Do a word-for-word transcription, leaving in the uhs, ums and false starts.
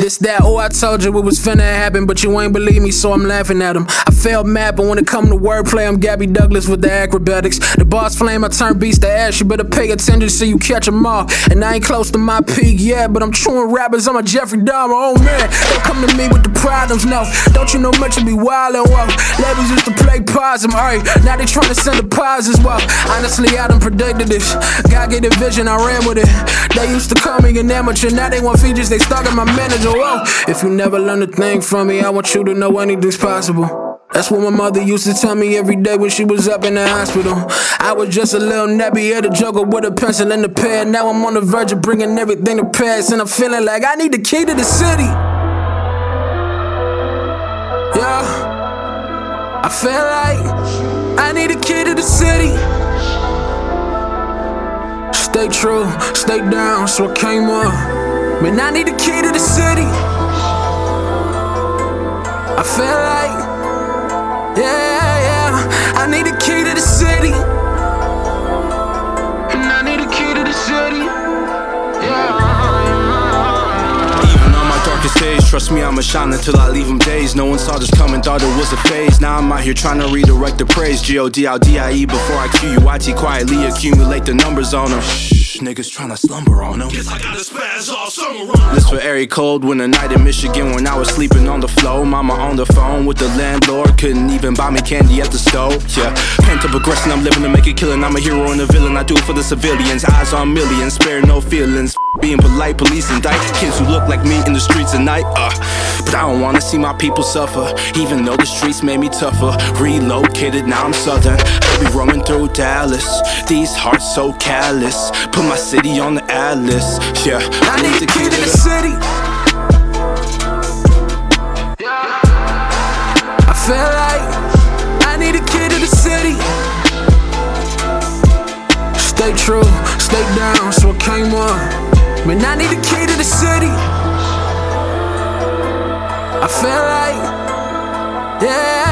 It's that, oh, I told you it was finna happen, but you ain't believe me, so I'm laughing at him. I failed math, but when it come to wordplay, I'm Gabby Douglas with the acrobatics. The boss flame, I turn beats to ash. You better pay attention so you catch them all. And I ain't close to my peak yet, but I'm chewing rappers, I'm a Jeffrey Dahmer. Oh man, don't come to me with the problems, no. Don't you know much of be wildin', whoa. Labels used to play possum, alright. Now they tryna send the positives, well. Honestly, I done predicted this. God gave the vision, I ran with it. They used to call me an amateur, now they want features, they stalking my manager, whoa. If you never learn a thing from me, I want you to know anything's possible. That's what my mother used to tell me every day when she was up in the hospital. I was just a little nappy at a juggle with a pencil and a pen. Now I'm on the verge of bringing everything to pass, and I'm feeling like I need the key to the city. Yeah, I feel like I need a key to the city. Stay true, stay down, so I came up. Man, I need the key to the city. I feel like, yeah, yeah, I need the key to the city. And I need the key to the city. Yeah. Even on my darkest days, trust me, I'ma shine until I leave them dazed. No one saw this coming, thought it was a phase. Now I'm out here trying to redirect the praise. G O D L D I E before I Q U I T, quietly accumulate the numbers on them. Shh, niggas tryna slumber on them. Guess I got a spaz all summer on. This for Airy Cold, when a night in Michigan when I was sleeping on the floor. Mama on the phone with the landlord, couldn't even buy me candy at the stove. Yeah, pent up aggression, I'm living to make a killing. I'm a hero and a villain, I do it for the civilians. Eyes on millions, spare no feelings. Being polite, police indict kids who look like me in the streets at night. uh, But I don't wanna see my people suffer, even though the streets made me tougher. Relocated, now I'm southern. I be roaming through Dallas, these hearts so callous. Put my city on the atlas. Yeah, I, I need the key to the city. Yeah. I feel like I need a key to the city. Stay true, stay down, so I came up. Man, I need the key to the city. I feel like, yeah.